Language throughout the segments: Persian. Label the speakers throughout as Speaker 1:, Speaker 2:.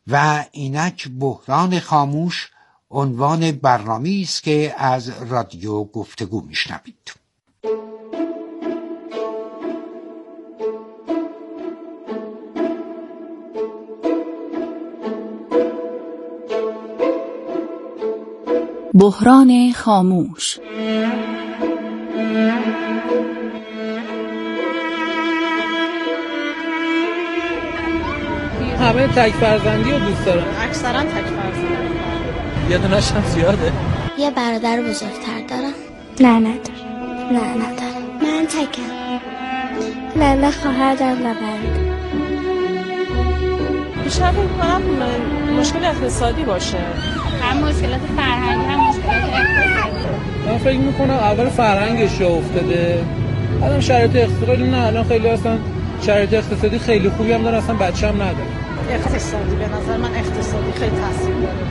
Speaker 1: و اینک بحران خاموش عنوان برنامه‌ای است که از رادیو گفتگو میشنوید.
Speaker 2: بحران خاموش.
Speaker 3: همه تک فرزندی رو دوست دارن.
Speaker 4: اکثرا تک فرزندی.
Speaker 3: یه دونش هم زیاده.
Speaker 5: یه برادر بزرگتر دارم.
Speaker 6: نه ندارم.
Speaker 5: من تکم.
Speaker 6: نه خواهر دارم و برادر.
Speaker 4: بیشتر فکر کنم مشکل اقتصادی باشه.
Speaker 7: هم مشکلات فرهنگی هم مشکلات اقتصادی.
Speaker 3: من فکر میکنم اول فرهنگش افتاده. الان شرایط اقتصادی نه، الان خیلی اصلا شرایط اقتصادی خیلی خوبی هم داره، اصلا بچه‌م نداره.
Speaker 4: اقتصادی به نظر من اقتصادی خیلی تاثیر داره.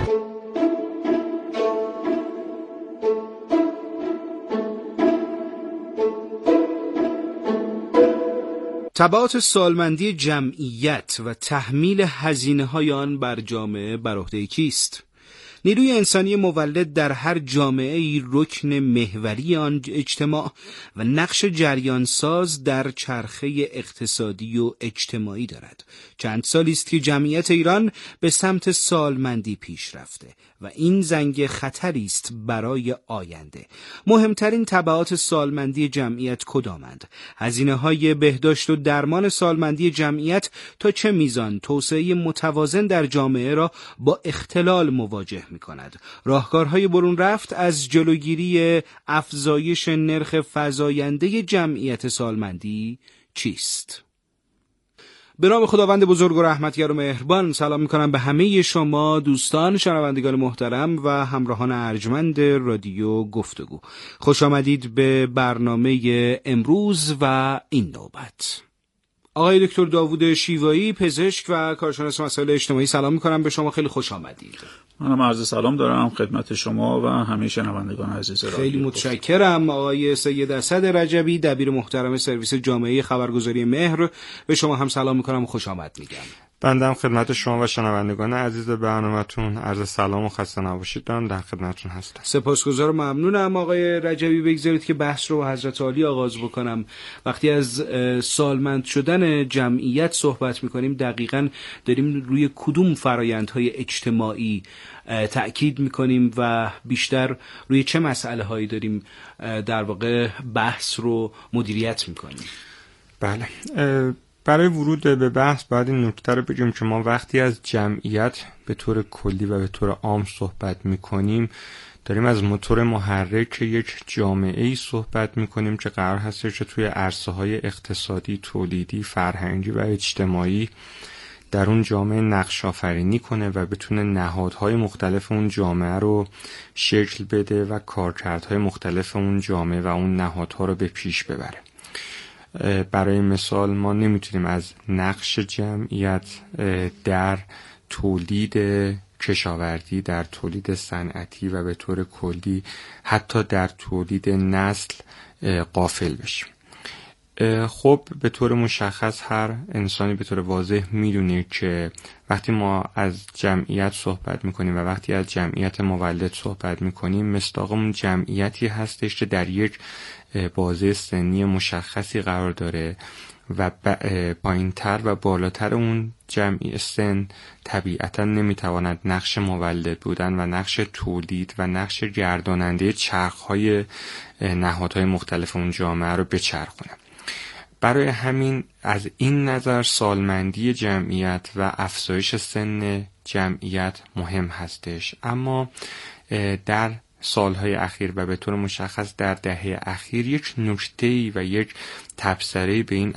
Speaker 8: تبعات سالمندی جمعیت و تحمیل هزینه‌های آن بر جامعه بر عهده کیست؟ نیروی انسانی مولد در هر جامعه‌ای رکن محوری آن اجتماع و نقش جریانساز در چرخه اقتصادی و اجتماعی دارد. چند سالی است که جمعیت ایران به سمت سالمندی پیش رفته و این زنگ خطری است برای آینده. مهمترین تبعات سالمندی جمعیت کدامند؟ هزینه‌های بهداشت و درمان سالمندی جمعیت تا چه میزان توسعه متوازن در جامعه را با اختلال مواجه می‌کند؟ راهکارهای برون رفت از جلوگیری افزایش نرخ فزاینده جمعیت سالمندی چیست؟ به نام خداوند بزرگ و رحمتگر و مهربان سلام میکنم به همه شما دوستان شنوندگان محترم و همراهان ارجمند رادیو گفتگو. خوش آمدید به برنامه امروز و این نوبت. آقای دکتر داوود شیوایی، پزشک و کارشناس مسائل اجتماعی، سلام میکنم به شما، خیلی خوش آمدید.
Speaker 9: منم عرض سلام دارم خدمت شما و همه شنوندگان عزیز رادیو.
Speaker 8: خیلی متشکرم. آقای سید اسد رجبی، دبیر محترم سرویس جامعه خبرگزاری مهر، به شما هم سلام میکنم و خوش آمد میگم.
Speaker 10: بنده خدمت شما و شنوندگان عزیز برنامه‌تون عرض سلام و خسته نباشید دارم، در خدمتتون هستم.
Speaker 8: سپاسگزارم، ممنونم. آقای رجبی بگذارید که بحث رو با حضرت عالی آغاز بکنم. وقتی از سالمند شدن جمعیت صحبت میکنیم دقیقاً داریم روی کدوم فرایندهای اجتماعی تأکید میکنیم و بیشتر روی چه مسئله هایی داریم در واقع بحث رو مدیریت میکنیم؟
Speaker 10: بله، برای ورود به بحث باید این نکته رو بگیم که ما وقتی از جمعیت به طور کلی و به طور عام صحبت میکنیم داریم از موتور محرک یک جامعه‌ای صحبت میکنیم که قرار هستش که توی عرصه‌های اقتصادی، تولیدی، فرهنگی و اجتماعی در اون جامعه نقش آفرینی کنه و بتونه نهادهای مختلف اون جامعه رو شکل بده و کارکردهای مختلف اون جامعه و اون نهادها رو به پیش ببره. برای مثال ما نمیتونیم از نقش جمعیت در تولید کشاورزی، در تولید صنعتی و به طور کلی حتی در تولید نسل غافل بشیم. خب به طور مشخص هر انسانی به طور واضح میدونه که وقتی ما از جمعیت صحبت میکنیم و وقتی از جمعیت مولد صحبت میکنیم مصداقمون جمعیتی هستش که در یک بازه سنی مشخصی قرار داره و پایینتر و بالاتر اون جمعی سن طبیعتا نمیتواند نقش مولد بودن و نقش تولید و نقش گرداننده چرخهای نهادهای مختلف اون جامعه رو بچرخونه. برای همین از این نظر سالمندی جمعیت و افزایش سن جمعیت مهم هستش، اما در سالهای اخیر و به طور مشخص در دهه اخیر یک نکته‌ای و یک تبصره‌ای به این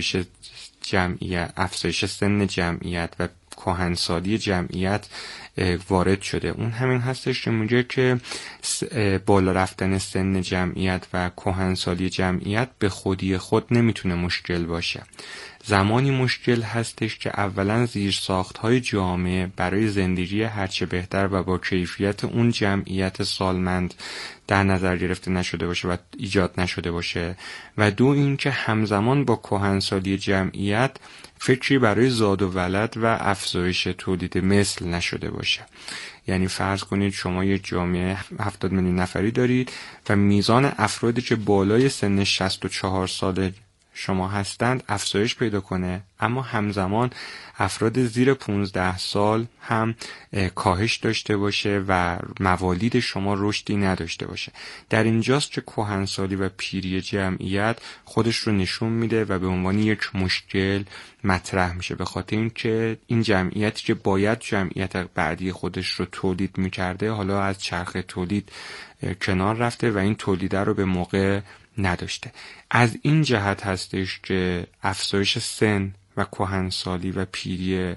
Speaker 10: افزایش سن جمعیت و کهنسالی جمعیت وارد شده. اون همین هستش که میگه که بالا رفتن سن جمعیت و کهنسالی جمعیت به خودی خود نمیتونه مشکل باشه، زمانی مشکل هستش که اولا زیرساخت‌های جامعه برای زندگی هرچه بهتر و با کیفیت اون جمعیت سالمند در نظر گرفته نشده باشه و ایجاد نشده باشه، و دو اینکه همزمان با کهنسالی جمعیت فکری برای زاد و ولد و افزایش تولید مثل نشده باشه. یعنی فرض کنید شما یک جامعه 70 میلیون نفری دارید و میزان افرادی که بالای سن 64 ساله شما هستند افزایش پیدا کنه، اما همزمان افراد زیر 15 سال هم کاهش داشته باشه و موالید شما رشدی نداشته باشه. در اینجاست که کهنسالی و پیری جمعیت خودش رو نشون میده و به عنوان یک مشکل مطرح میشه، به خاطر اینکه این جمعیتی که باید جمعیت بعدی خودش رو تولید میکرده حالا از چرخه تولید کنار رفته و این تولیده رو به موقع نداشته. از این جهت هستش که افزایش سن و کهنسالی و پیری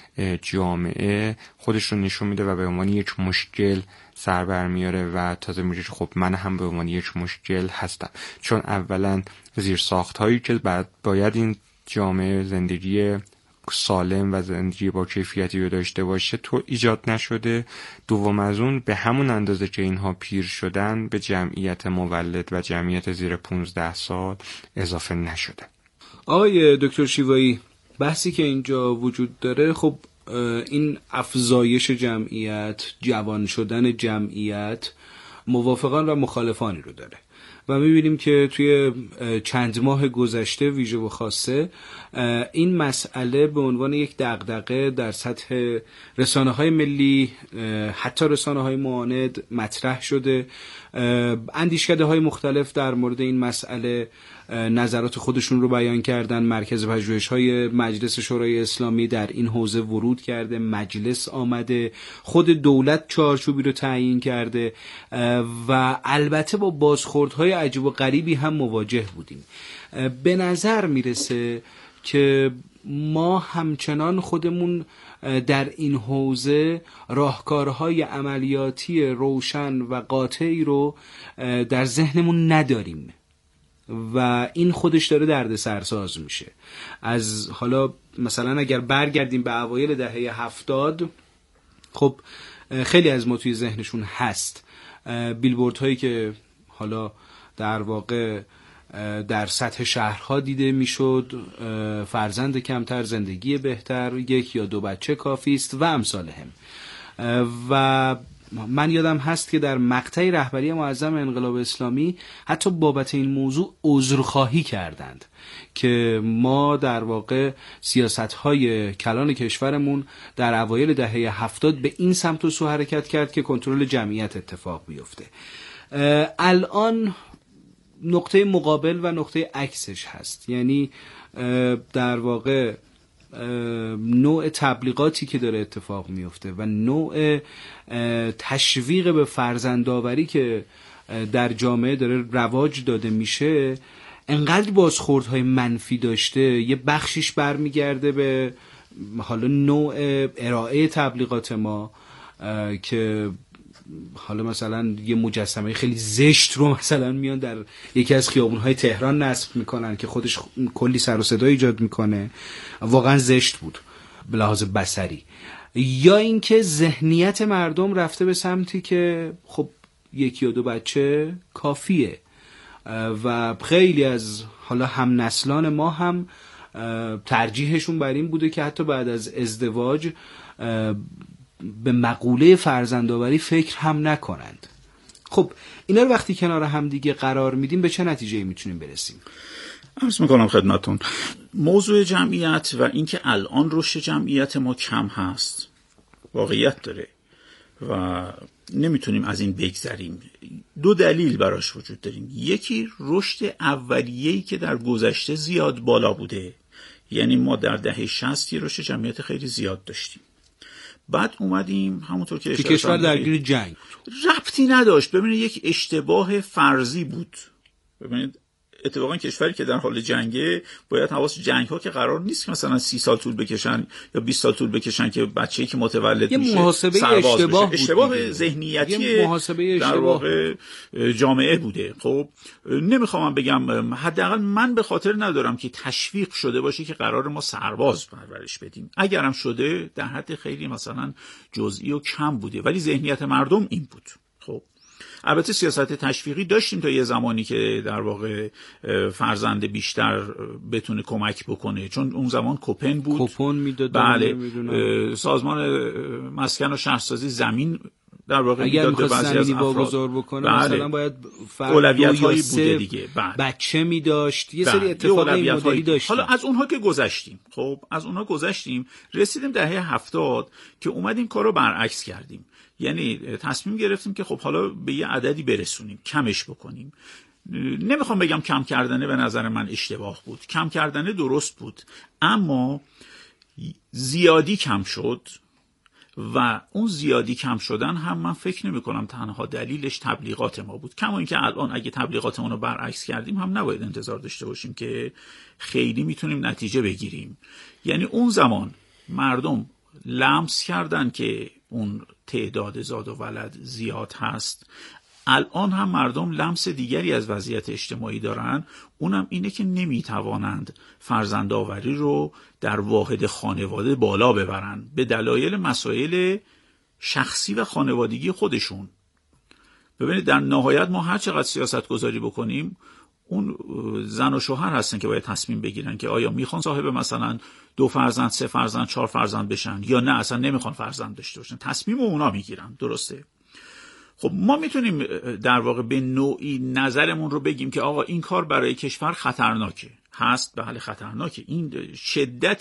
Speaker 10: جامعه خودش رو نشون میده و به عنوان یک مشکل سر برمیاره و تازه میگه خب من هم به عنوان یک مشکل هستم، چون اولا زیرساخت هایی که باید این جامعه زندگی سالم و زندگی با کیفیتی رو داشته باشه تو ایجاد نشده، دوم از اون به همون اندازه که اینها پیر شدن به جمعیت مولد و جمعیت زیر 15 سال اضافه نشده.
Speaker 8: آقای دکتر شیوایی، بحثی که اینجا وجود داره خب این افزایش جمعیت، جوان شدن جمعیت موافقان و مخالفانی رو داره و می‌بینیم که توی چند ماه گذشته ویژه و خاصه این مسئله به عنوان یک دغدغه در سطح رسانه‌های ملی، حتی رسانه‌های معاند مطرح شده. اندیشکده‌های مختلف در مورد این مسئله نظرات خودشون رو بیان کردن. مرکز پژوهش‌های مجلس شورای اسلامی در این حوزه ورود کرده، مجلس آمده، خود دولت چارچوبی رو تعیین کرده و البته با بازخوردهای عجیب و غریبی هم مواجه بودیم. به نظر میرسه که ما همچنان خودمون در این حوزه راهکارهای عملیاتی روشن و قاطعی رو در ذهنمون نداریم و این خودش داره دردسرساز میشه. از حالا مثلا اگر برگردیم به اوایل دهه 70، خب خیلی از ما توی ذهنشون هست بیلبوردهایی که حالا در واقع در سطح شهرها دیده میشد، فرزند کمتر زندگی بهتر، 1 یا 2 بچه کافی است و امثال هم. و من یادم هست که در مقطع رهبری معظم انقلاب اسلامی حتی بابت این موضوع عذرخواهی کردند که ما در واقع سیاست‌های کلان کشورمون در اوایل دهه 70 به این سمت و سو حرکت کرد که کنترل جمعیت اتفاق بیفته. الان نقطه مقابل و نقطه عکسش هست، یعنی در واقع نوع تبلیغاتی که داره اتفاق میفته و نوع تشویق به فرزندآوری که در جامعه داره رواج داده میشه انقدر بازخوردهای منفی داشته. یه بخشیش برمیگرده به حالا نوع ارائه تبلیغات ما که حالا مثلا یه مجسمه خیلی زشت رو مثلا میان در یکی از خیابون‌های تهران نصب میکنن که خودش کلی سر و صدا ایجاد میکنه، واقعا زشت بود به لحاظ بصری. یا اینکه ذهنیت مردم رفته به سمتی که خب 1 یا 2 بچه کافیه و خیلی از حالا هم نسلان ما هم ترجیحشون بر این بوده که حتی بعد از ازدواج به مقوله فرزندآوری فکر هم نکنند. خب اینا رو وقتی کنار هم دیگه قرار میدیم به چه نتیجه‌ای میتونیم برسیم؟
Speaker 9: عرض میکنم خدمتون موضوع جمعیت و اینکه الان رشد جمعیت ما کم هست واقعیت داره و نمیتونیم از این بگذریم. 2 دلیل براش وجود داریم. یکی رشد اولیه‌ای که در گذشته زیاد بالا بوده، یعنی ما در دهه 60 رشد جمعیت خیلی زیاد داشتیم. بعد اومدیم همونطور که
Speaker 8: کشور درگیر جنگ
Speaker 9: ربطی نداشت. ببینید یک اشتباه فرضی بود. ببینید اتفاقا کشوری که در حال جنگه باید حواس جنگ‌ها که قرار نیست که مثلا 30 سال طول بکشن یا 20 سال طول بکشن که بچه‌ای که متولد میشه
Speaker 8: محاسبه
Speaker 9: اشتباه ذهنیتی در واقع جامعه بوده. خب نمیخوام بگم، حداقل من به خاطر ندارم که تشویق شده باشه که قرار ما سرباز پرورش بدیم. اگرم شده در حد خیلی مثلا جزئی و کم بوده، ولی ذهنیت مردم این بود. خب البته سیاست تشویقی داشتیم تا یه زمانی که در واقع فرزند بیشتر بتونه کمک بکنه، چون اون زمان کوپن بود،
Speaker 8: کوپن میداد.
Speaker 9: بله، سازمان مسکن و شهرسازی زمین در واقع میداد به بعضی از افراد
Speaker 8: واگذار بکنه.
Speaker 9: بله.
Speaker 8: مثلا باید
Speaker 9: اولویت‌هایی بوده دیگه.
Speaker 8: بله. بچه میداشت، یه سری اتفاقات این مدلی داشت.
Speaker 9: حالا از اونها که گذشتیم، خب از اونها گذشتیم، رسیدیم دهه 70 که اومدیم کارو برعکس کردیم. یعنی تصمیم گرفتیم که خب حالا به یه عددی برسونیم، کمش بکنیم. نمیخوام بگم کم کردنه به نظر من اشتباه بود، کم کردنه درست بود، اما زیادی کم شد و اون زیادی کم شدن هم من فکر نمی کنم تنها دلیلش تبلیغات ما بود. کما اینکه الان اگه تبلیغاتمون رو برعکس کردیم هم نباید انتظار داشته باشیم که خیلی میتونیم نتیجه بگیریم. یعنی اون زمان مردم لمس کردن که اون تعداد زاد و ولد زیاد هست. الان هم مردم لمس دیگری از وضعیت اجتماعی دارن، اونم اینه که نمیتوانند فرزندآوری رو در واحد خانواده بالا ببرن به دلایل مسائل شخصی و خانوادگی خودشون. ببینید در نهایت ما هر چقدر سیاست گذاری بکنیم، اون زن و شوهر هستن که باید تصمیم بگیرن که آیا میخوان صاحب مثلا 2 فرزند، 3 فرزند، 4 فرزند بشن یا نه اصلا نمیخوان فرزند داشته باشن. تصمیم اونا میگیرن، درسته؟ خب ما میتونیم در واقع به نوعی نظرمون رو بگیم که آقا این کار برای کشور خطرناکه. هست، بله خطرناکه. این شدت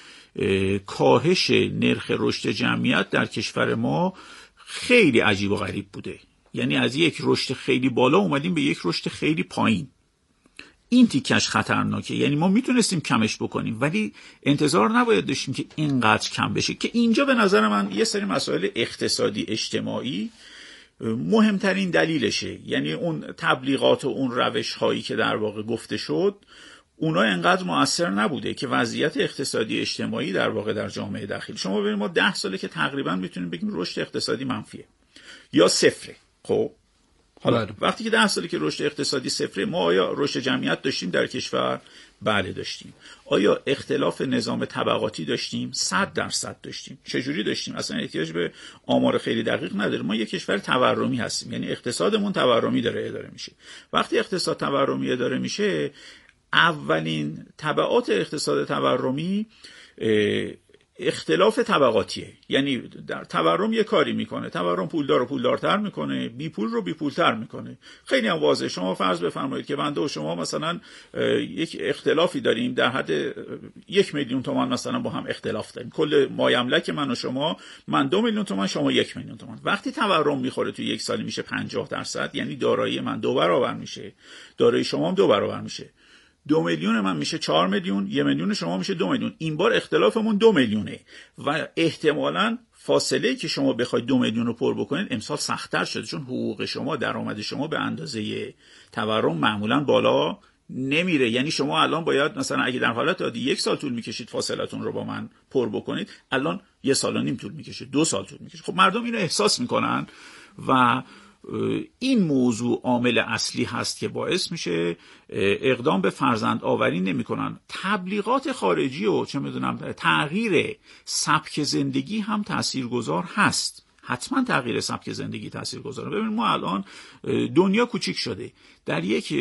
Speaker 9: کاهش نرخ رشد جمعیت در کشور ما خیلی عجیب و غریب بوده. یعنی از یک رشد خیلی بالا اومدیم به یک رشد خیلی پایین. این تیکش خطرناکه. یعنی ما میتونستیم کمش بکنیم، ولی انتظار نباید داشتیم که اینقدر کم بشه. که اینجا به نظر من یه سری مسائل اقتصادی اجتماعی مهمترین دلیلشه. یعنی اون تبلیغات و اون روش هایی که در واقع گفته شد، اونا انقدر مؤثر نبوده که وضعیت اقتصادی اجتماعی در واقع در جامعه داخلی. شما ببینید ما 10 ساله که تقریبا میتونیم بگیم رشد اقتصادی منفیه یا صفره. خب حالا وقتی که 10 ساله که رشد اقتصادی صفره، ما آیا رشد جمعیت داشتیم در کشور؟ بله داشتیم. آیا اختلاف نظام طبقاتی داشتیم؟ 100% داشتیم. چجوری داشتیم؟ اصلا احتیاج به آمار خیلی دقیق نداره. ما یک کشور تورمی هستیم، یعنی اقتصادمون تورمی داره اداره میشه. وقتی اقتصاد تورمی اداره میشه، اولین تبعات اقتصاد تورمی اختلاف طبقاتیه. یعنی در تورم یه کاری میکنه، تورم پولدار رو پولدارتر میکنه، بی پول رو بی پولتر میکنه. خیلی هم واضحه. شما فرض بفرمایید که بنده و شما مثلا یک اختلافی داریم در حد 1 میلیون تومان مثلا با هم اختلاف داریم. کل مایملک من و شما، من 2 میلیون تومان، شما 1 میلیون تومان. وقتی تورم میخوره تو یک سال میشه 50%، یعنی دارایی من 2 برابر میشه، دارایی شما هم 2 برابر میشه. 2 میلیون من میشه 4 میلیون، 1 میلیون شما میشه 2 میلیون. این بار اختلافمون 2 میلیونه و احتمالاً فاصله که شما بخواید 2 میلیون رو پر بکنید امسال سخت‌تر شده، چون حقوق شما، درآمد شما به اندازه تورم معمولاً بالا نمیره. یعنی شما الان باید مثلا اگه در حالت عادی 1 سال طول میکشید فاصلتون رو با من پر بکنید، الان 1.5 سال طول میکشه، 2 سال طول میکشه. خب مردم اینو احساس میکنن و این موضوع عامل اصلی هست که باعث میشه اقدام به فرزند آوری نمیکنن. تبلیغات خارجی و چه میدونم تغییر سبک زندگی هم تاثیرگذار هست. حتما تغییر سبک زندگی تاثیرگذاره. ببین ما الان دنیا کوچیک شده، در یک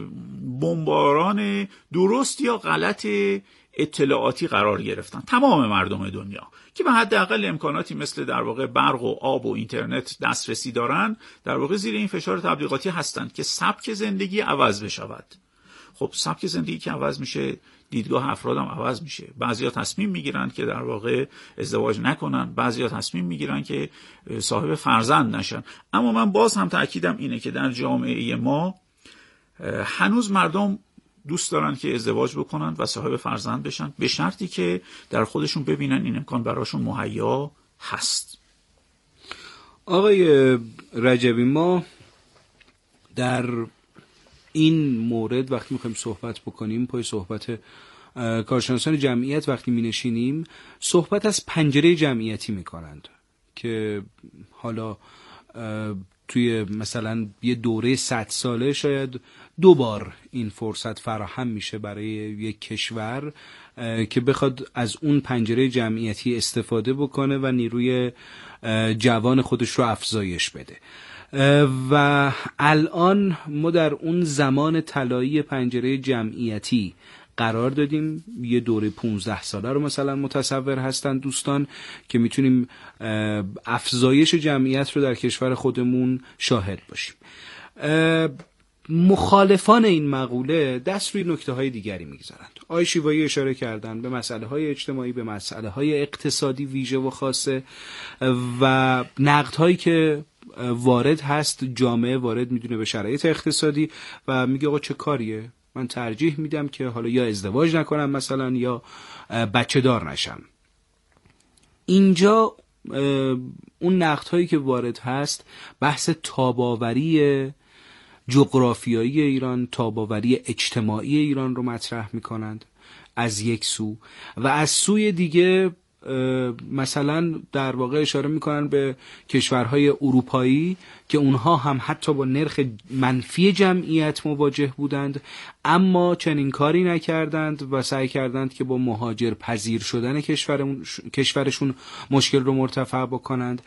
Speaker 9: بمباران درست یا غلط اطلاعاتی قرار گرفتن تمام مردم دنیا که به حداقل امکاناتی مثل در واقع برق و آب و اینترنت دسترسی دارن، در واقع زیر این فشار تبلیغاتی هستند که سبک زندگی عوض بشود. خب سبک زندگی که عوض میشه، دیدگاه افرادم عوض میشه. بعضیا تصمیم میگیرن که در واقع ازدواج نکنن، بعضیا تصمیم میگیرن که صاحب فرزند نشن. اما من باز هم تأکیدم اینه که در جامعه ما هنوز مردم دوست دارن که ازدواج بکنن و صاحب فرزند بشن، به شرطی که در خودشون ببینن این امکان براشون مهیا هست.
Speaker 8: آقای رجبی، ما در این مورد وقتی میخوایم صحبت بکنیم، پای صحبت کارشناسان جمعیت وقتی مینشینیم، صحبت از پنجره جمعیتی میکنند که حالا توی مثلا یه دوره 100 ساله شاید 2 بار این فرصت فراهم میشه برای یک کشور که بخواد از اون پنجره جمعیتی استفاده بکنه و نیروی جوان خودش رو افزایش بده. و الان ما در اون زمان طلایی پنجره جمعیتی قرار دادیم. یه دوره 15 ساله رو مثلا متصور هستن دوستان که میتونیم افزایش جمعیت رو در کشور خودمون شاهد باشیم. مخالفان این مقوله دست روی نکته‌های دیگری میگذارند. آقای شیوایی اشاره کردن به مسائل‌های اجتماعی، به مسائل‌های اقتصادی ویژه و خاصه و نقدهایی که وارد هست، جامعه وارد میدونه به شرایط اقتصادی و میگه آقا چه کاریه، من ترجیح میدم که حالا یا ازدواج نکنم مثلا یا بچه دار نشم. اینجا اون نقدهایی که وارد هست بحث تاباوری جغرافیایی ایران، تاباوری اجتماعی ایران رو مطرح میکنند از یک سو، و از سوی دیگه مثلا در واقع اشاره میکنن به کشورهای اروپایی که اونها هم حتی با نرخ منفی جمعیت مواجه بودند اما چنین کاری نکردند و سعی کردند که با مهاجر پذیر شدن کشورشون مشکل رو مرتفع بکنند.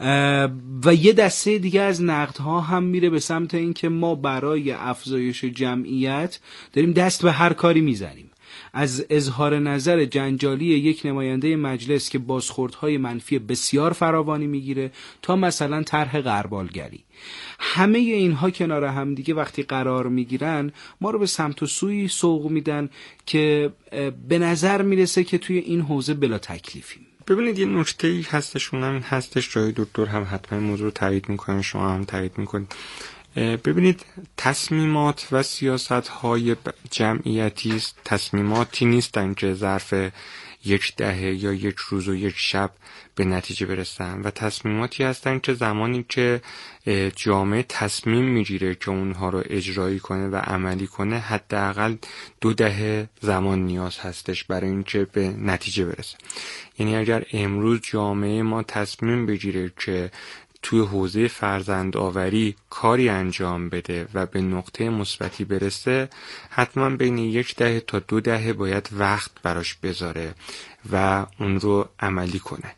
Speaker 8: و یه دسته دیگه از نقدها هم میره به سمت این که ما برای افزایش جمعیت داریم دست به هر کاری میزنیم، از اظهار نظر جنجالی یک نماینده مجلس که بازخوردهای منفی بسیار فراوانی میگیره تا مثلا طرح غربالگری. همه اینها کنار هم دیگه وقتی قرار میگیرن ما رو به سمت و سوی سوق میدن که به نظر میرسه که توی این حوزه بلا تکلیفیم.
Speaker 10: ببینید یه نکته‌ای هستش، اونم هستش جای دکتر هم حتما موضوع رو تایید میکنن، شما هم تایید میکنید. ببینید تصمیمات و سیاست‌های جمعیتی تصمیماتی نیستن که ظرف یک دهه یا یک روز و یک شب به نتیجه برسن و تصمیماتی هستن که زمانی که جامعه تصمیم میگیره که اونها رو اجرایی کنه و عملی کنه حداقل 2 دهه زمان نیاز هستش برای اینکه به نتیجه برسه. یعنی اگر امروز جامعه ما تصمیم بگیره که توی حوزه فرزندآوری کاری انجام بده و به نقطه مثبتی برسه، حتما بین 1 دهه تا 2 دهه باید وقت براش بذاره و اون رو عملی کنه.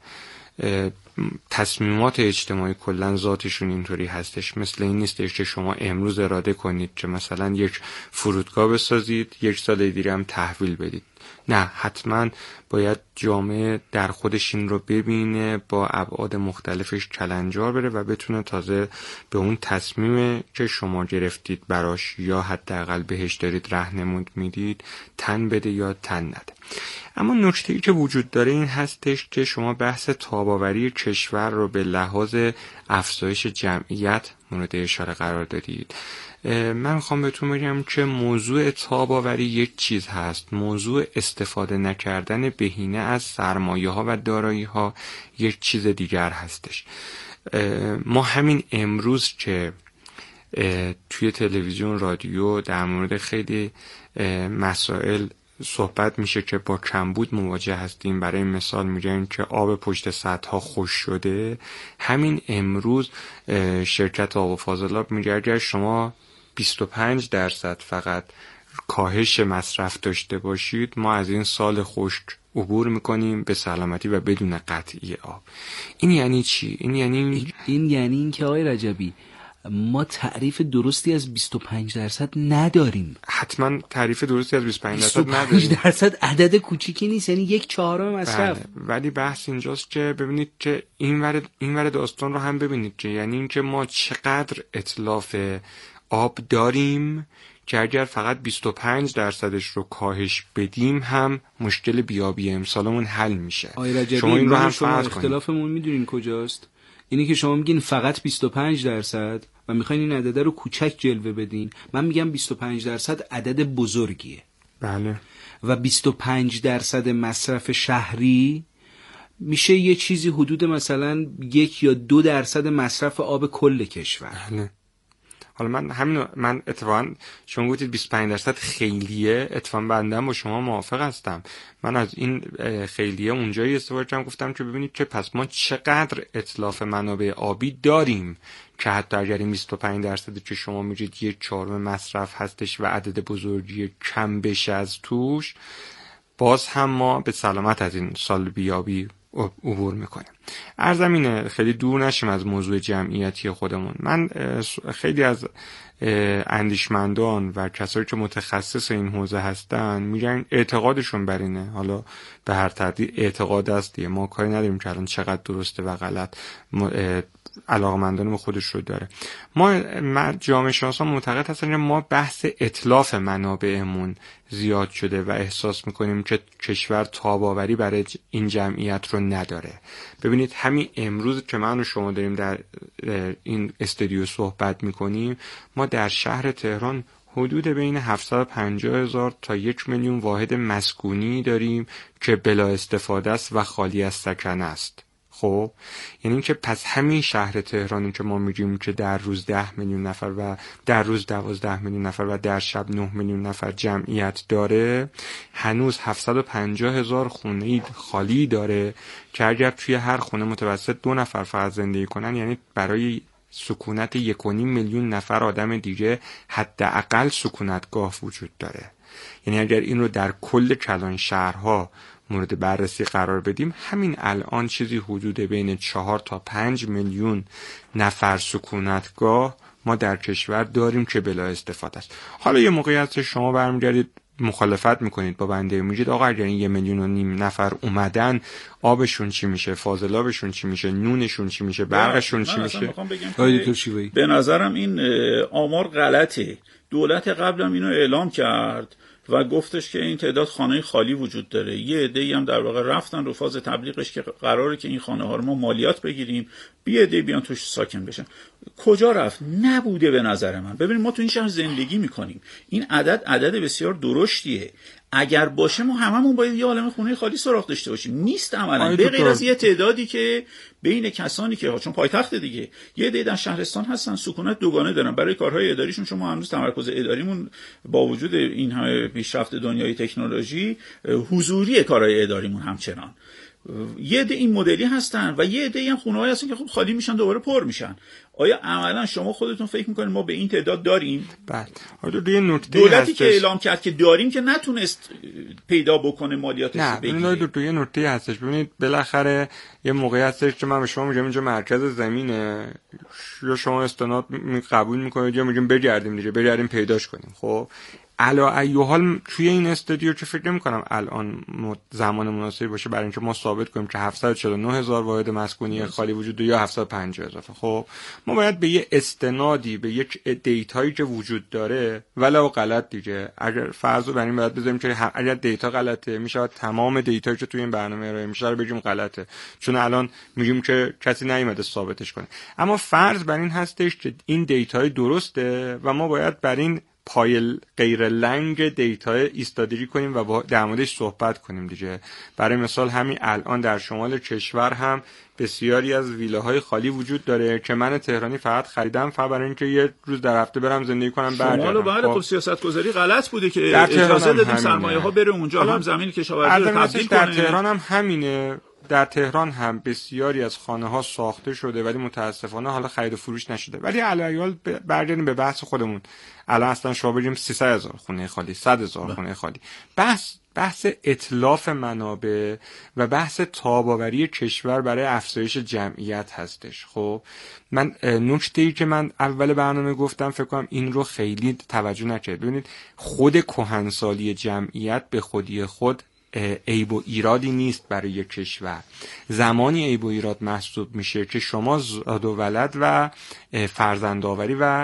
Speaker 10: تصمیمات اجتماعی کلن ذاتشون اینطوری هستش، مثل این نیستش که شما امروز اراده کنید که مثلا یک فرودگاه بسازید 1 سال دیگه هم تحویل بدید. نه، حتما باید جامعه در خودش این رو ببینه، با ابعاد مختلفش کلنجار بره و بتونه تازه به اون تصمیم که شما گرفتید براش یا حداقل بهش دارید راهنمود میدید تن بده یا تن نده. اما نکته‌ای که وجود داره این هستش که شما بحث تاباوری کشور رو به لحاظ افزایش جمعیت مورد اشاره قرار دادید. من میخوام بهتون بگم که موضوع تاباوری یک چیز هست، موضوع استفاده نکردن بهینه از سرمایه ها و دارایی ها یک چیز دیگر هستش. ما همین امروز که توی تلویزیون، رادیو در مورد خیلی مسائل صحبت میشه که با کمبود مواجه هستیم، برای مثال میگن که آب پشت سدها خشک شده. همین امروز شرکت آب و فاضلاب میگه اگر شما 25% فقط کاهش مصرف داشته باشید ما از این سال خشک عبور میکنیم به سلامتی و بدون قطعی آب. این یعنی چی؟ این یعنی
Speaker 8: این که آقای رجبی ما تعریف درستی از 25% نداریم.
Speaker 10: حتما تعریف درستی از 25% نداریم.
Speaker 8: 25% عدد کوچیکی نیست، یعنی 1/4 مصرف.
Speaker 10: ولی بحث اینجاست که ببینید که این ور داستان رو هم ببینید که یعنی این که ما چقدر اتلاف آب داریم که اگر فقط 25% رو کاهش بدیم هم مشکل بیابی امسالمون حل میشه.
Speaker 8: شما این رو هم فرض کنید. اختلافمون میدونین کجاست؟ اینی که شما میگین فقط 25% و میخواین این عدد رو کوچک جلوه بدین. من میگم 25% عدد بزرگیه.
Speaker 10: بله.
Speaker 8: و 25% مصرف شهری میشه یه چیزی حدود مثلا 1 یا 2% مصرف آب کل کشور.
Speaker 10: بله. حالا من اتفاقا شما گفتید 25% خیلیه، اتفاقا بنده با شما موافق هستم. من از این خیلیه اونجایی استفاده کردم، گفتم که ببینید که پس ما چقدر اتلاف منابع آبی داریم که حتی اگر این 25% که شما میگید 1/4 مصرف هستش و عدد بزرگی کم بشه از توش، باز هم ما به سلامت از این سالبیابی عبور میکنیم. عرضم اینه خیلی دور نشیم از موضوع جمعیتی خودمون. من خیلی از اندیشمندان و کسایی که متخصص این حوزه هستن میگن اعتقادشون بر اینه، حالا به هر ترتیب اعتقاد است دیگه، ما کاری نداریم که الان چقدر درسته و غلط، علاقمندان خودش رو داره. ما جامعه شناسان معتقد هستن که ما بحث اتلاف منابعمون زیاد شده و احساس میکنیم که کشور تاباوری برای این جمعیت رو نداره. ببینید همین امروز که من و شما داریم در این استودیو صحبت میکنیم، ما در شهر تهران حدود بین 750,000 تا 1,000,000 واحد مسکونی داریم که بلا استفاده است و خالی از سکنه است. خب یعنی که پس همین شهر تهرانی که ما میگیم که در روز 10 میلیون نفر و در روز 12 میلیون نفر و در شب 9 میلیون نفر جمعیت داره، هنوز 750,000 خونه خالی داره که اگر توی هر خونه متوسط 2 نفر فقط زندگی کنن، یعنی برای سکونت 1.5 میلیون نفر آدم دیگه حداقل سکونتگاه وجود داره. یعنی اگر این رو در کل کلان شهرها مورد بررسی قرار بدیم، همین الان چیزی حدود بین 4 تا 5 میلیون نفر سکونتگاه ما در کشور داریم که بلا استفاده است. حالا یه موقعی هست شما برمیگردید مخالفت میکنید با بنده، میگید آقا اگر این 1.5 میلیون نفر اومدن، آبشون چی میشه، فاضلابشون چی میشه، نونشون چی میشه، برقشون چی میشه؟
Speaker 9: به نظرم این آمار غلطه. دولت قبلم اینو اعلام کرد و گفتش که این تعداد خانه خالی وجود داره. یه عده‌ای هم در واقع رفتن رو فاز تبلیغش که قراره که این خانه ها رو ما مالیات بگیریم، یه عده بیان توش ساکن بشن. کجا رفت؟ نبوده به نظر من. ببینید ما تو این شهر زندگی میکنیم، این عدد بسیار درشتیه. اگر باشه ما هممون باید یه عالمه خونه خالی سراغ داشته باشیم. نیست عملاً، به غیر از یه تعدادی که بین کسانی که چون پایتخت دیگه یه عده در شهرستان هستن سکونت دوگانه دارن برای کارهای اداریشون. شما هنوز تمرکز اداریمون با وجود این همه پیشرفت دنیای تکنولوژی، حضوری کارهای اداریمون همچنان. یه عده این مدلی هستن و یه عده هم خونه‌ای هستن که خب خالی میشن دوباره پر میشن. آیا عملا شما خودتون فکر میکنید ما به این تعداد داریم؟
Speaker 10: بله.
Speaker 9: دولتی که اعلام کرد که داریم که نتونست پیدا بکنه مالیاتش رو بگیره.
Speaker 10: نه، یه نکته هستش. ببینید بالاخره یه موقعی هستش که من به شما میگم اینجا مرکز زمینه، یا شما استناد قبول میکنید یا میگیم بگردیم دیگه، بگردیم پیداش کنیم. خب علی ای حال توی این استودیو که فکر نمی‌کنم الان زمان مناسبی باشه برای اینکه ما ثابت کنیم که 749,000 واحد مسکونی خالی وجود داره یا 750,000. خب ما باید به یه استنادی، به یک دیتایی که وجود داره ولو غلط دیگه، اگر فرض رو بر این باید بذاریم که اگر دیتا غلطه میشه تمام دیتایی که توی این برنامه ارائه میشه رو بگیم غلطه، چون الان میگیم که کسی نیومده ثابتش کنه. اما فرض بر این هستش که این دیتای درسته و ما باید بر این پایل غیر لنگ دیتا ایستادگی کنیم و در موردش صحبت کنیم دیگه. برای مثال همین الان در شمال کشور هم بسیاری از ویلاهای خالی وجود داره که من تهرانی فقط خریدم فقط برای اینکه یه روز در هفته برم زندگی کنم برگردم.
Speaker 9: شمال خب سیاست‌گذاری غلط بوده که اجازه دادیم سرمایه‌ها بره اونجا، هم زمین کشاورزی رو تبدیل کنه.
Speaker 10: در تهران هم همینه. در تهران هم بسیاری از خانه‌ها ساخته شده ولی متاسفانه حالا خرید و فروش نشده. ولی علیال برگردیم به بحث خودمون. الان اصلا شما بگیم 300,000 خونه خالی، 100,000 خونه خالی. بحث اتلاف منابع و بحث تاباوری کشور برای افزایش جمعیت هستش. خب من نکته‌ای که من اول برنامه گفتم فکر کنم این رو خیلی توجه نکرد. ببینید خود کهنسالی جمعیت به خودی خود عیب و ایرادی نیست برای یک کشور. زمانی عیب و ایراد محسوب میشه که شما زاد و ولد و فرزندآوری و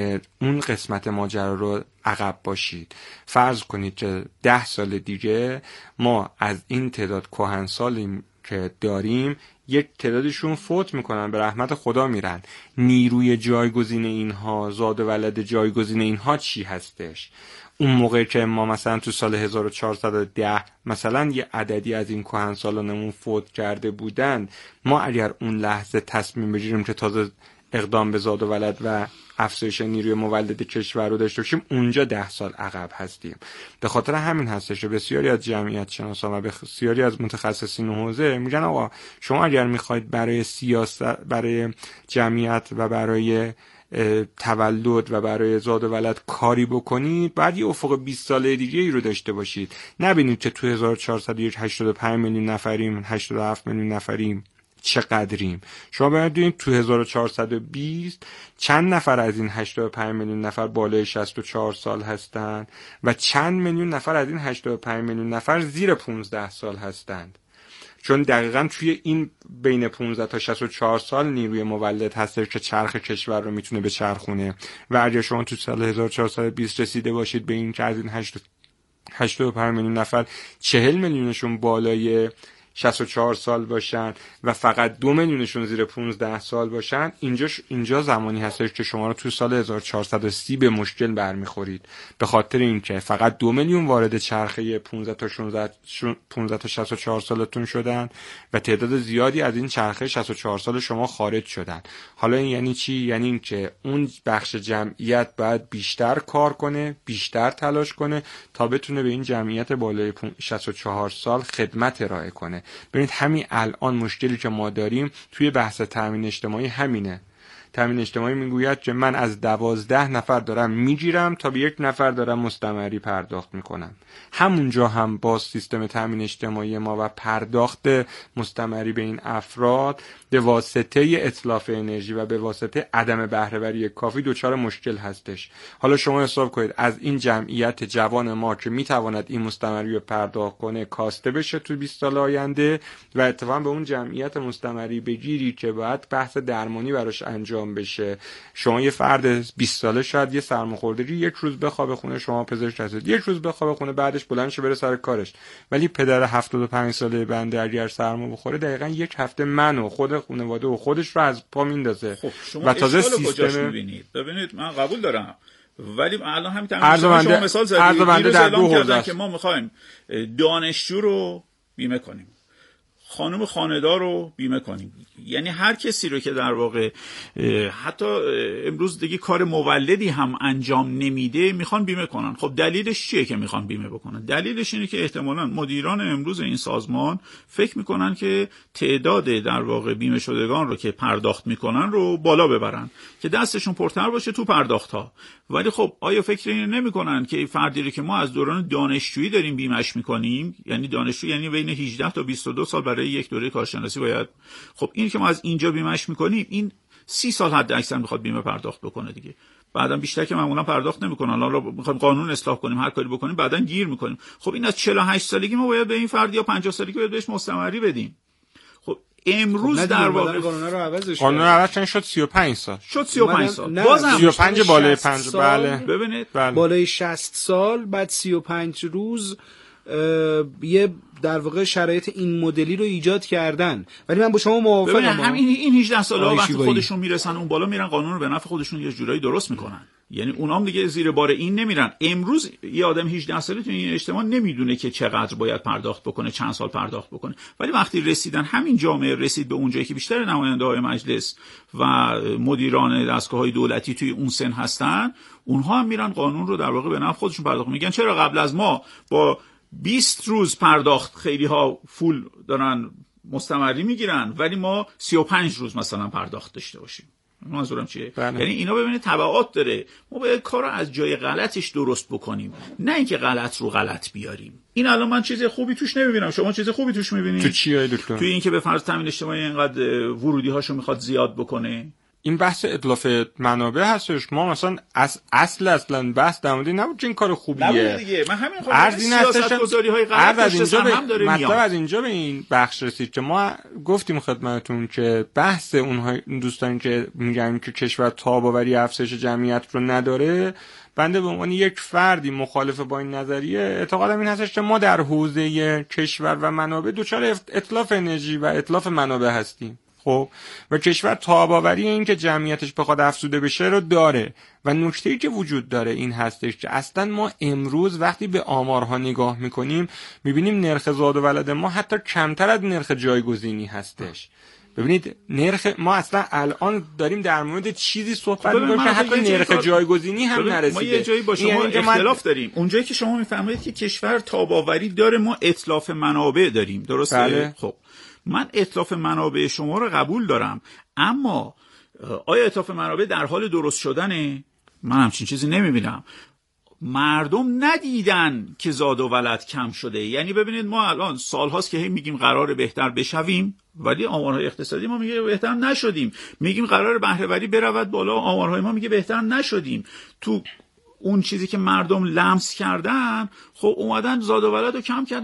Speaker 10: اون قسمت ماجرا رو عقب باشید. فرض کنید که 10 سال دیگه ما از این تعداد کهنسالی که داریم یک تعدادشون فوت میکنن، به رحمت خدا میرن. نیروی جایگزین اینها، زاد و ولد جایگزین اینها چی هستش؟ اون موقع که ما مثلا تو سال 1410 مثلا یه عددی از این کهنسالانمون فوت کرده بودن، ما اگر اون لحظه تصمیم بگیریم که تازه اقدام به زاد و ولد و افزایش نیروی مولد کشور رو داشته باشیم اونجا 10 سال عقب هستیم. به خاطر همین هستش که بسیاری از جمعیت شناسان و بسیاری از متخصصین حوزه میگن آقا شما اگر میخواید برای سیاست، برای جمعیت و برای تولد و برای زاد و ولد کاری بکنید باید یه افق 20 ساله دیگه ای رو داشته باشید. نبینید که تو 1401 85 میلیون نفریم، 87 میلیون نفریم، چقدریم. شما باید ببینید تو 1420 چند نفر از این 85 میلیون نفر بالای 64 سال هستند و چند میلیون نفر از این 85 میلیون نفر زیر 15 سال هستند. چون دقیقاً توی این بین 15 تا 64 سال نیروی مولد هستش که چرخ کشور رو میتونه به چرخونه و اگر شما تو سال 1420 رسیده باشید به این که از این 85 میلیون نفر 40 میلیونشون بالای 64 سال باشن و فقط 2 میلیونشون زیر 15 سال باشن، اینجا زمانی هستش که شما رو تو سال 1430 به مشکل برمیخورید، به خاطر اینکه فقط 2 میلیون وارد چرخه 15 تا 64 سالتون شدن و تعداد زیادی از این چرخه 64 سال شما خارج شدن. حالا این یعنی چی؟ یعنی اینکه اون بخش جمعیت باید بیشتر کار کنه، بیشتر تلاش کنه تا بتونه به این جمعیت بالای 64 سال خدمت ارائه کنه. ببینید همین الان مشکلی که ما داریم توی بحث تامین اجتماعی همینه. تامین اجتماعی میگوید که من از 12 نفر دارم میگیرم تا به 1 نفر دارم مستمری پرداخت میکنم. همونجا هم با سیستم تامین اجتماعی ما و پرداخت مستمری به این افراد به واسطه اتلاف انرژی و به واسطه عدم بهره‌وری کافی دچار مشکل هستش. حالا شما حساب کنید از این جمعیت جوان ما که میتواند این مستمری رو پرداخت کنه کاسته بشه تو 20 سال آینده و اتفاقا به اون جمعیت مستمری بگیری که باید بحث درمانی براش انجام بشه. شما یه فرد 20 ساله شاید یه سرماخوردگی 1 روز بخوابه خونه، شما پزشک هستید 1 روز بخوابه خونه بعدش بلند شه بره سر کارش، ولی پدر 75 ساله بنده اگر سرما بخوره دقیقاً 1 هفته من و خود خانواده و خودش رو از پا میندازه.
Speaker 9: خب شما
Speaker 10: و تازه
Speaker 9: سیستم ببینید من قبول دارم، ولی الان همین شما مثال زدید در دو حوزه که ما می‌خوایم دانشجو رو بیمه کنیم، خانم خانه‌دار رو بیمه کنیم، یعنی هر کسی رو که در واقع حتی امروز دیگه کار مولدی هم انجام نمیده میخوان بیمه کنن. خب دلیلش چیه که میخوان بیمه بکنن؟ دلیلش اینه که احتمالاً مدیران امروز این سازمان فکر میکنن که تعداد در واقع بیمه شدگان رو که پرداخت میکنن رو بالا ببرن که دستشون پرتر باشه تو پرداخت ها. ولی خب آیا فکر اینو نمیکنن که فردی رو که ما از دوران دانشجویی داریم بیمهش میکنیم، یعنی دانشجو یعنی بین 18 تا 22 سال برای یک دوره کارشناسی باید، خب این که ما از اینجا بیمهش میکنیم این 30 سال حد اکثر میخواد بیمه پرداخت بکنه دیگه، بعدم بیشتر که معمولا پرداخت نمیکنن. حالا میخوایم قانون اصلاح کنیم هر کاری بکنیم بعدن گیر میکنیم. خب این از 48 سالگی ما باید به این فرد یا 50 سالگی باید بهش مستمری بدیم. خب امروز در واقع
Speaker 8: قانون رو عوضش
Speaker 10: قانون عوض شد 35 سال
Speaker 8: شد
Speaker 10: 35
Speaker 8: سال بازم
Speaker 10: 35 بالای 5 بله
Speaker 8: ببینید بالای 60 سال بعد 35 روز یه در واقع شرایط این مدلی رو ایجاد کردن. ولی من با شما موافقم.
Speaker 9: همین این 18 ساله‌ها وقتی خودشون میرسن اون بالا میرن قانون رو به نفع خودشون یه جورایی درست میکنن، یعنی اونام دیگه زیر بار این نمیرن. امروز یه آدم 18 ساله تو این اجتماع نمیدونه که چقدر باید پرداخت بکنه، چند سال پرداخت بکنه، ولی وقتی رسیدن همین جامعه رسید به اونجایی که بیشتر نماینده‌های مجلس و مدیران دستگاه‌های دولتی توی اون سن هستن، اونها هم میرن قانون رو در واقع به نفع خودشون پرداخت میگن. چرا قبل از ما با 20 روز پرداخت خیلی ها فول دارن مستمری میگیرن ولی ما 35 روز مثلا پرداخت داشته باشیم؟ منظورم چیه؟ یعنی اینا ببینید تبعات داره. ما باید کار رو از جای غلطش درست بکنیم، نه اینکه غلط رو غلط بیاریم. این الان من چیز خوبی توش نمیبینم. شما چیز خوبی توش میبینید؟
Speaker 10: تو چیه دکتر؟
Speaker 9: تو این که به فرض تامین اجتماعی اینقدر ورودی هاشو میخواد زیاد بکنه.
Speaker 10: این بحث اتلاف منابع هستش. ما مثلا اصلا بحث در مورد نبود که این کار خوبیه.
Speaker 9: نبود دیگه. من همین خودم سیاست‌گذاری‌های غلط هم داره میاد.
Speaker 10: از اینجا به این بخش رسید که ما گفتیم خدمتتون که بحث اونها دوستانی که میگن که کشور تاب‌آوری افزایش جمعیت رو نداره، بنده به عنوان یک فردی مخالف با این نظریه اعتقادم این هستش که ما در حوزه کشور و منابع دچار اتلاف انرژی و اتلاف منابع هستیم. خب و کشور تاب‌آوری این که جمعیتش بخواد افزوده بشه رو داره و نکته‌ای که وجود داره این هستش که اصلا ما امروز وقتی به آمارها نگاه میکنیم میبینیم نرخ زاد و ولد ما حتی کمتر از نرخ جایگزینی هستش. ببینید نرخ ما اصلا الان داریم در مورد چیزی صحبت می‌کنیم که حتی نرخ جایگزینی هم نرسیده.
Speaker 9: ما یه جایی با شما اختلاف داریم. اونجایی که شما میفهمید که کشور تاب‌آوری داره، ما اتلاف منابع داریم، درسته؟
Speaker 10: بله.
Speaker 9: خب من اتلاف منابع شما رو قبول دارم، اما آیا اتلاف منابع در حال درست شدنه؟ من همچین چیزی نمیبینم. مردم ندیدن که زاد و ولد کم شده. یعنی ببینید ما الان سالهاست که میگیم قراره بهتر بشویم، ولی آمارهای اقتصادی ما میگه بهتر نشدیم. میگیم قراره بهره‌وری برود بالا، آمارهای ما میگه بهتر نشدیم. تو اون چیزی که مردم لمس کردن، خب اومدن زاد و ولد رو کم کردن.